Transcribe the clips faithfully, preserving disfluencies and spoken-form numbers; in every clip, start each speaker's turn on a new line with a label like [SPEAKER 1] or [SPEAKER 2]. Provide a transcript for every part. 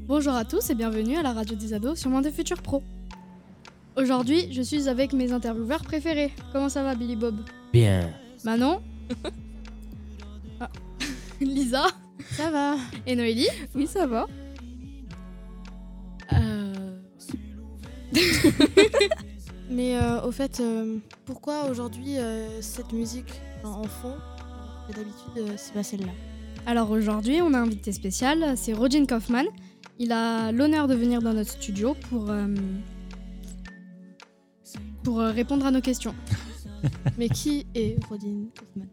[SPEAKER 1] Bonjour à tous et bienvenue à la radio des ados sur Monde des Futurs Pro. Aujourd'hui, je suis avec mes intervieweurs préférés. Comment ça va, Billy Bob?
[SPEAKER 2] Bien.
[SPEAKER 1] Manon. Ah. Lisa.
[SPEAKER 3] Ça va.
[SPEAKER 1] Et Noélie.
[SPEAKER 3] Oui, ça va.
[SPEAKER 1] Euh...
[SPEAKER 3] Mais euh, au fait, euh, pourquoi aujourd'hui euh, cette musique en, en fond et d'habitude, euh, c'est pas celle-là?
[SPEAKER 1] Alors aujourd'hui, on a un invité spécial, c'est Rodin Kaufman. Il a l'honneur de venir dans notre studio pour, euh, pour euh, répondre à nos questions.
[SPEAKER 3] Mais qui est Rodin Kaufman?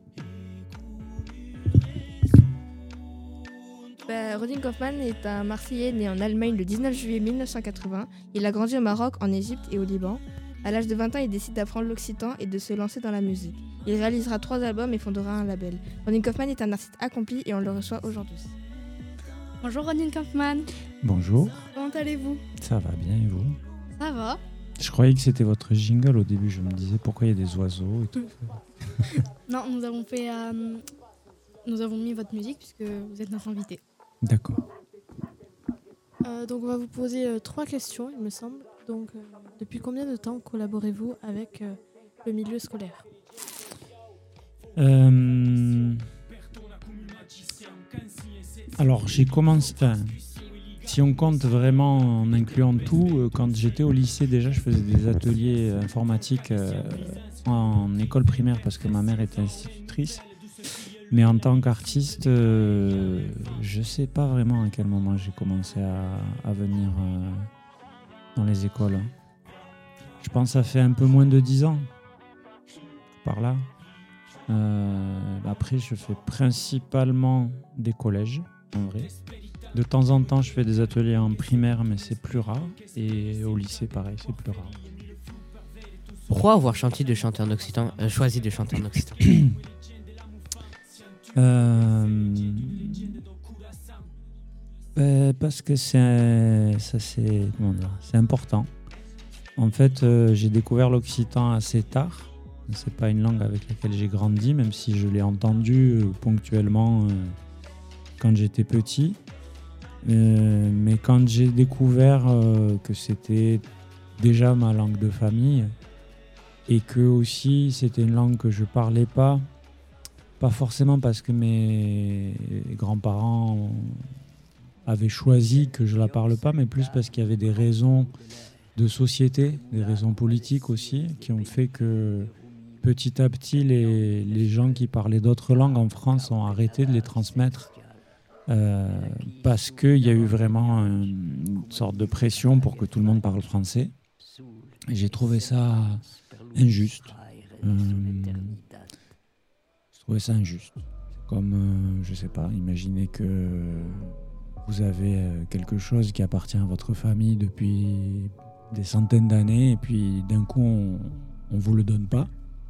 [SPEAKER 4] Bah, Rodin Kaufman est un Marseillais né en Allemagne le dix-neuf juillet mille neuf cent quatre-vingts. Il a grandi au Maroc, en Égypte et au Liban. À l'âge de vingt ans, il décide d'apprendre l'occitan et de se lancer dans la musique. Il réalisera trois albums et fondera un label. Rodin Kaufman est un artiste accompli et on le reçoit aujourd'hui.
[SPEAKER 1] Bonjour Rodin Kaufman.
[SPEAKER 5] Bonjour.
[SPEAKER 1] Comment allez-vous?
[SPEAKER 5] Ça va bien et vous?
[SPEAKER 1] Ça va.
[SPEAKER 5] Je croyais que c'était votre jingle au début, je me disais pourquoi il y a des oiseaux et tout.
[SPEAKER 1] Non, nous avons fait, euh, nous avons mis votre musique puisque vous êtes notre invité.
[SPEAKER 5] D'accord.
[SPEAKER 3] Euh, donc on va vous poser euh, trois questions, il me semble. Donc euh, depuis combien de temps collaborez-vous avec euh, le milieu scolaire?
[SPEAKER 5] Euh... Alors j'ai commencé, enfin, si on compte vraiment en incluant tout, euh, quand j'étais au lycée déjà je faisais des ateliers informatiques euh, en école primaire parce que ma mère était institutrice. Mais en tant qu'artiste, euh, je sais pas vraiment à quel moment j'ai commencé à, à venir euh, dans les écoles. Je pense que ça fait un peu moins de dix ans, par là. Euh, après, je fais principalement des collèges, en vrai. De temps en temps, je fais des ateliers en primaire, mais c'est plus rare. Et au lycée, pareil, c'est plus rare.
[SPEAKER 2] Pourquoi avoir chanté de chanter en occitan, euh, choisi de chanter en occitan?
[SPEAKER 5] Euh, ben parce que c'est, ça c'est, comment dire, c'est important. En fait, euh, j'ai découvert l'occitan assez tard. C'est pas une langue avec laquelle j'ai grandi, même si je l'ai entendu euh, ponctuellement euh, quand j'étais petit. Euh, mais quand j'ai découvert euh, que c'était déjà ma langue de famille et que aussi c'était une langue que je parlais pas. Pas forcément parce que mes grands-parents avaient choisi que je la parle pas, mais plus parce qu'il y avait des raisons de société, des raisons politiques aussi, qui ont fait que petit à petit, les, les gens qui parlaient d'autres langues en France ont arrêté de les transmettre euh, parce qu'il y a eu vraiment une sorte de pression pour que tout le monde parle français. Et j'ai trouvé ça injuste. Euh, Je trouvais ça injuste. Comme, euh, je sais pas, imaginez que vous avez euh, quelque chose qui appartient à votre famille depuis des centaines d'années et puis d'un coup, on, on vous le donne pas.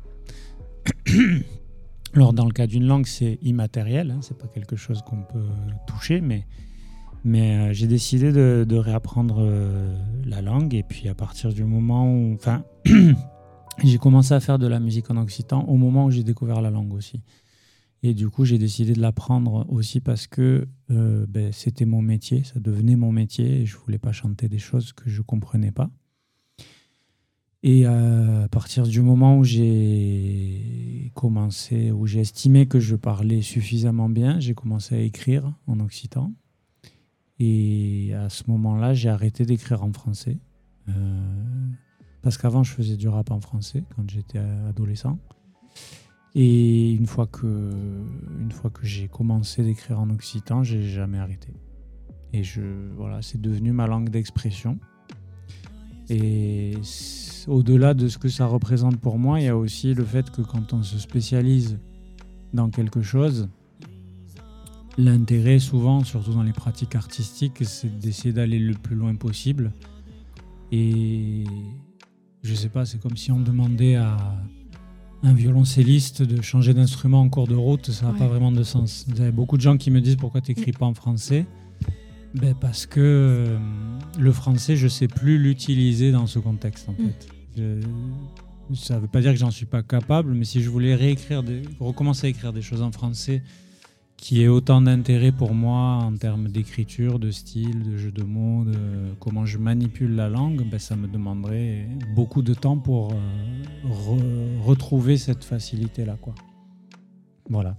[SPEAKER 5] Alors, dans le cas d'une langue, c'est immatériel, hein, c'est pas quelque chose qu'on peut toucher, mais, mais euh, j'ai décidé de, de réapprendre euh, la langue et puis à partir du moment où... Enfin... J'ai commencé à faire de la musique en occitan au moment où j'ai découvert la langue aussi. Et du coup, j'ai décidé de l'apprendre aussi parce que euh, ben, c'était mon métier, ça devenait mon métier et je ne voulais pas chanter des choses que je ne comprenais pas. Et euh, à partir du moment où j'ai commencé, où j'ai estimé que je parlais suffisamment bien, j'ai commencé à écrire en occitan. Et à ce moment-là, j'ai arrêté d'écrire en français. Euh, Parce qu'avant, je faisais du rap en français quand j'étais adolescent. Et une fois que, une fois que j'ai commencé d'écrire en occitan, j'ai jamais arrêté. Et je, voilà, c'est devenu ma langue d'expression. Et au-delà de ce que ça représente pour moi, il y a aussi le fait que quand on se spécialise dans quelque chose, l'intérêt souvent, surtout dans les pratiques artistiques, c'est d'essayer d'aller le plus loin possible. Et... je sais pas, c'est comme si on demandait à un violoncelliste de changer d'instrument en cours de route, ça n'a ouais. pas vraiment de sens. Vous avez beaucoup de gens qui me disent pourquoi tu n'écris pas en français. Ben parce que euh, le français, je sais plus l'utiliser dans ce contexte en mm. fait. Je, ça ne veut pas dire que j'en suis pas capable, mais si je voulais réécrire, des, recommencer à écrire des choses en français qui ait autant d'intérêt pour moi en termes d'écriture, de style, de jeu de mots, de comment je manipule la langue, ben ça me demanderait beaucoup de temps pour euh, re- retrouver cette facilité-là, quoi. Voilà.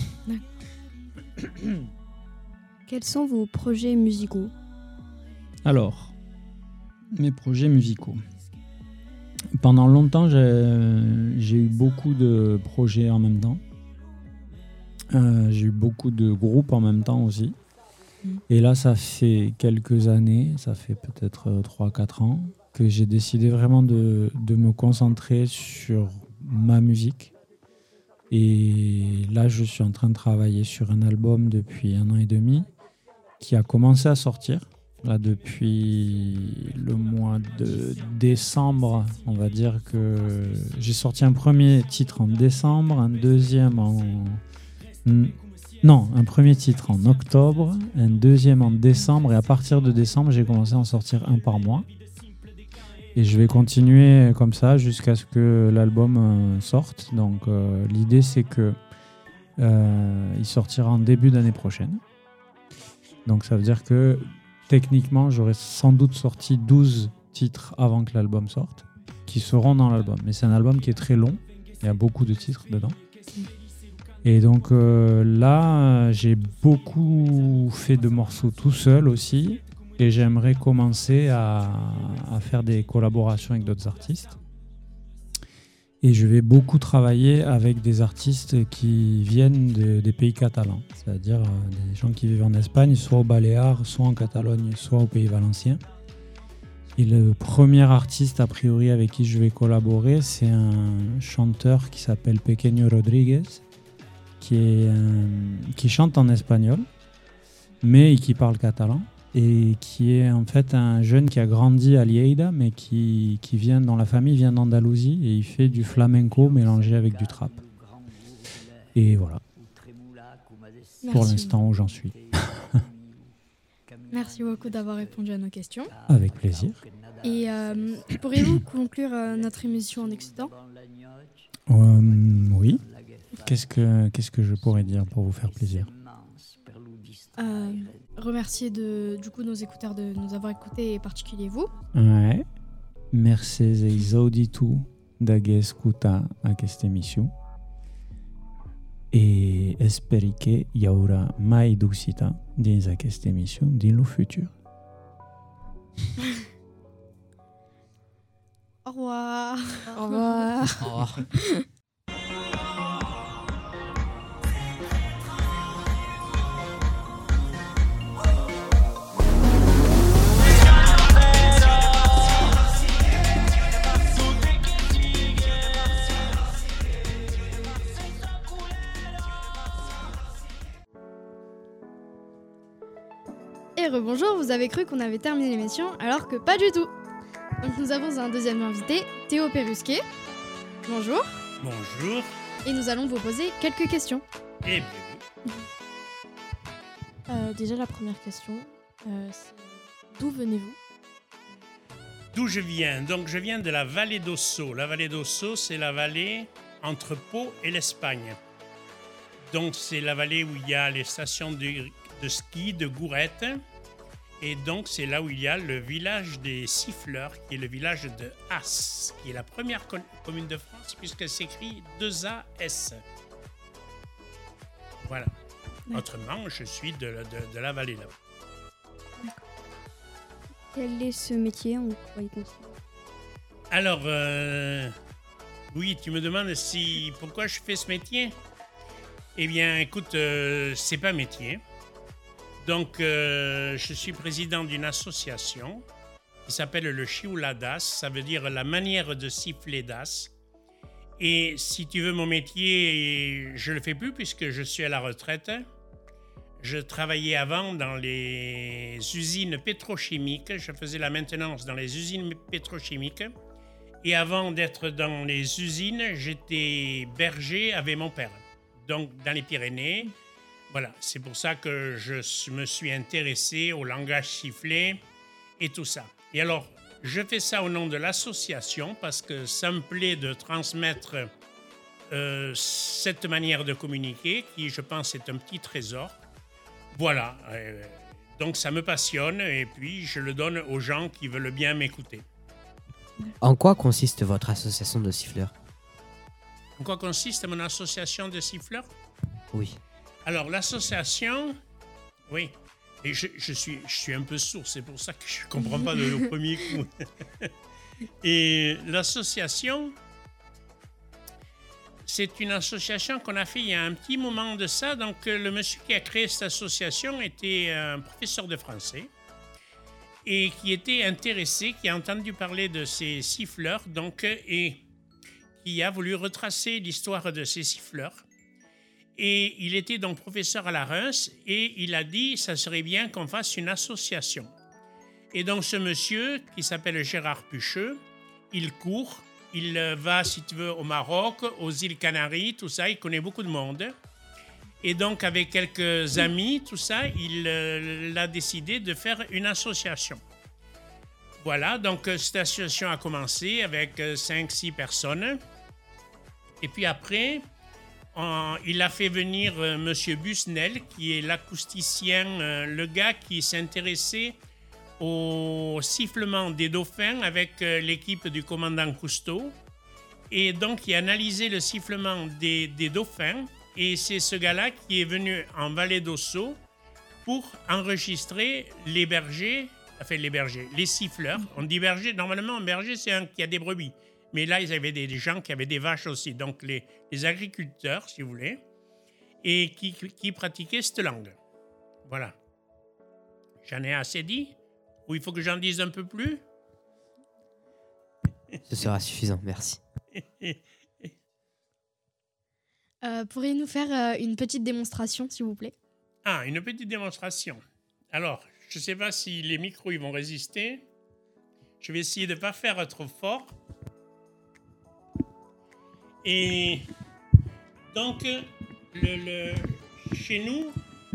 [SPEAKER 6] Quels sont vos projets musicaux ?
[SPEAKER 5] Alors, mes projets musicaux. Pendant longtemps, j'ai, j'ai eu beaucoup de projets en même temps. Euh, j'ai eu beaucoup de groupes en même temps aussi. Mmh. Et là, ça fait quelques années, ça fait peut-être trois à quatre ans, que j'ai décidé vraiment de, de me concentrer sur ma musique. Et là, je suis en train de travailler sur un album depuis un an et demi qui a commencé à sortir. Là, depuis le mois de décembre, on va dire que j'ai sorti un premier titre en décembre, un deuxième en... Non, un premier titre en octobre, un deuxième en décembre, et à partir de décembre, j'ai commencé à en sortir un par mois. Et je vais continuer comme ça jusqu'à ce que l'album euh, sorte. Donc euh, l'idée, c'est que euh, il sortira en début d'année prochaine. Donc ça veut dire que techniquement, j'aurais sans doute sorti douze titres avant que l'album sorte, qui seront dans l'album. Mais c'est un album qui est très long, il y a beaucoup de titres dedans. Et donc euh, là, j'ai beaucoup fait de morceaux tout seul aussi, et j'aimerais commencer à, à faire des collaborations avec d'autres artistes. Et je vais beaucoup travailler avec des artistes qui viennent de, des pays catalans, c'est-à-dire des gens qui vivent en Espagne, soit aux Baléares, soit en Catalogne, soit au Pays Valencien. Et le premier artiste, a priori, avec qui je vais collaborer, c'est un chanteur qui s'appelle Pequeño Rodríguez, qui, est un, qui chante en espagnol, mais qui parle catalan, et qui est en fait un jeune qui a grandi à Lleida, mais qui, qui vient, dans la famille vient d'Andalousie, et il fait du flamenco mélangé avec du trap. Et voilà. Merci. Pour l'instant où j'en suis.
[SPEAKER 1] Merci beaucoup d'avoir répondu à nos questions.
[SPEAKER 5] Avec plaisir.
[SPEAKER 1] Et euh, pourriez-vous conclure euh, notre émission en occitan ?
[SPEAKER 5] euh, Oui. Qu'est-ce que, qu'est-ce que je pourrais dire pour vous faire plaisir ?
[SPEAKER 1] euh, Remercier de, du coup nos écouteurs de nous avoir écoutés, et particulier vous.
[SPEAKER 5] Ouais. Merci aos auditu de escutar aquesta emissão. E espero que hi haurà mai d'occità dins aquesta emissió dins el futur.
[SPEAKER 1] Au revoir.
[SPEAKER 4] Au revoir.
[SPEAKER 2] Au revoir.
[SPEAKER 1] Et rebonjour, vous avez cru qu'on avait terminé l'émission, alors que pas du tout. Donc nous avons un deuxième invité, Théo Perrusquet. Bonjour.
[SPEAKER 7] Bonjour.
[SPEAKER 1] Et nous allons vous poser quelques questions.
[SPEAKER 7] Eh bien oui.
[SPEAKER 3] Euh, déjà, la première question, euh, c'est d'où venez-vous ?
[SPEAKER 7] D'où je viens ? Donc je viens de la vallée d'Osso. La vallée d'Osso, c'est la vallée entre Pau et l'Espagne. Donc c'est la vallée où il y a les stations de, de ski de Gourette. Et donc c'est là où il y a le village des siffleurs, qui est le village de As, qui est la première co- commune de France, puisqu'elle s'écrit deux A S. Voilà.
[SPEAKER 6] D'accord.
[SPEAKER 7] Autrement, je suis de, de, de la vallée là.
[SPEAKER 6] Quel est ce métier ? En quoi il consiste ?
[SPEAKER 7] Alors, euh, oui, tu me demandes si pourquoi je fais ce métier ? Eh bien, écoute, euh, c'est pas un métier. Donc, euh, je suis président d'une association qui s'appelle le Chioula d'As. Ça veut dire la manière de siffler d'As. Et si tu veux, mon métier, je le fais plus puisque je suis à la retraite. Je travaillais avant dans les usines pétrochimiques. Je faisais la maintenance dans les usines pétrochimiques. Et avant d'être dans les usines, j'étais berger avec mon père. Donc, dans les Pyrénées. Voilà, c'est pour ça que je me suis intéressé au langage sifflé et tout ça. Et alors, je fais ça au nom de l'association parce que ça me plaît de transmettre euh, cette manière de communiquer qui, je pense, est un petit trésor. Voilà. Euh, donc, ça me passionne et puis je le donne aux gens qui veulent bien m'écouter.
[SPEAKER 2] En quoi consiste votre association de siffleurs?
[SPEAKER 7] En quoi consiste mon association de siffleurs?
[SPEAKER 2] Oui.
[SPEAKER 7] Alors, l'association, oui, et je, je, suis, je suis un peu sourd, c'est pour ça que je ne comprends pas de le premier coup. Et l'association, c'est une association qu'on a fait il y a un petit moment de ça. Donc, le monsieur qui a créé cette association était un professeur de français et qui était intéressé, qui a entendu parler de ces siffleurs, donc, et qui a voulu retracer l'histoire de ces siffleurs. Et il était donc professeur à la Reims et il a dit ça serait bien qu'on fasse une association. Et donc ce monsieur qui s'appelle Gérard Pucheux, il court, il va si tu veux au Maroc, aux îles Canaries, tout ça, il connaît beaucoup de monde. Et donc avec quelques amis, tout ça, il euh, a décidé de faire une association. Voilà, donc cette association a commencé avec cinq six personnes. Et puis après... il a fait venir euh, M. Busnel, qui est l'acousticien, euh, le gars qui s'intéressait au sifflement des dauphins avec euh, l'équipe du commandant Cousteau. Et donc, il a analysé le sifflement des, des dauphins. Et c'est ce gars-là qui est venu en Vallée d'Ossau pour enregistrer les bergers, enfin les bergers, les siffleurs. On dit berger, normalement, un berger, c'est un qui a des brebis. Mais là, ils avaient des, des gens qui avaient des vaches aussi, donc les, les agriculteurs, si vous voulez, et qui, qui pratiquaient cette langue. Voilà. J'en ai assez dit? Ou il faut que j'en dise un peu plus?
[SPEAKER 2] Ce sera suffisant, merci.
[SPEAKER 1] euh, Pourriez-vous nous faire euh, une petite démonstration, s'il vous plaît?
[SPEAKER 7] Ah, une petite démonstration. Alors, je ne sais pas si les micros ils vont résister. Je vais essayer de ne pas faire trop fort. Et donc, le, le, chez nous,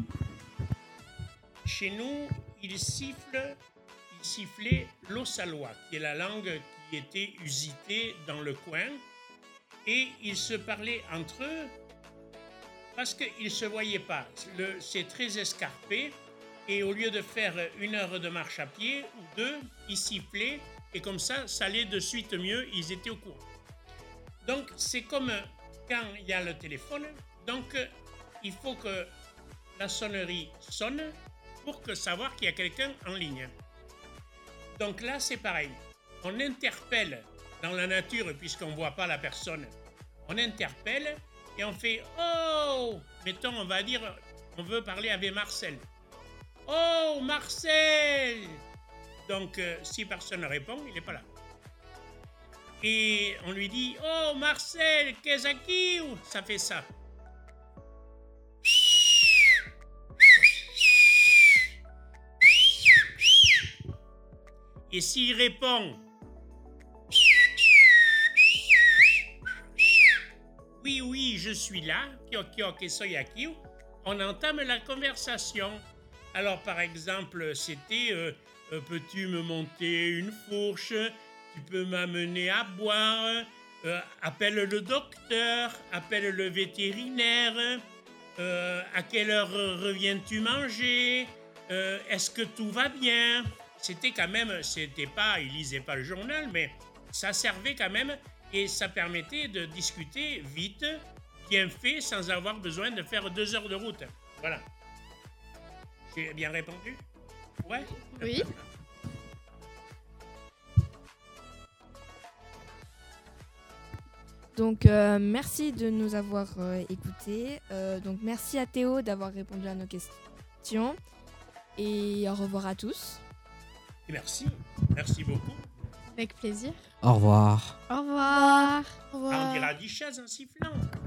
[SPEAKER 7] chez nous, il siffle, il sifflait l'ossalois, qui est la langue qui était usitée dans le coin, et ils se parlaient entre eux parce qu'ils ne se voyaient pas. Le, c'est très escarpé, et au lieu de faire une heure de marche à pied ou deux, ils sifflaient, et comme ça, ça allait de suite mieux, ils étaient au courant. Donc, c'est comme quand il y a le téléphone. Donc, il faut que la sonnerie sonne pour que savoir qu'il y a quelqu'un en ligne. Donc là, c'est pareil. On interpelle dans la nature, puisqu'on ne voit pas la personne. On interpelle et on fait « Oh !» Mettons, on va dire, on veut parler avec Marcel. « Oh, Marcel !» Donc, euh, si personne ne répond, il n'est pas là. Et on lui dit « Oh, Marcel, qu'est-ce qui ?» Ça fait ça. Et s'il répond « Oui, oui, je suis là », on entame la conversation. Alors, par exemple, c'était euh, « Peux-tu me monter une fourche ? Tu peux m'amener à boire, euh, appelle le docteur, appelle le vétérinaire, euh, à quelle heure reviens-tu manger, euh, est-ce que tout va bien ?» C'était quand même, c'était pas, il lisait pas le journal, mais ça servait quand même et ça permettait de discuter vite, bien fait, sans avoir besoin de faire deux heures de route. Voilà. J'ai bien répondu? Ouais?
[SPEAKER 1] Oui.
[SPEAKER 4] Donc, euh, merci de nous avoir euh, écoutés. Euh, donc, merci à Théo d'avoir répondu à nos questions. Et au revoir à tous.
[SPEAKER 7] Merci. Merci beaucoup.
[SPEAKER 1] Avec plaisir.
[SPEAKER 2] Au revoir.
[SPEAKER 1] Au revoir.
[SPEAKER 3] Au revoir.
[SPEAKER 7] Ah, on dira dix chaises en sifflant.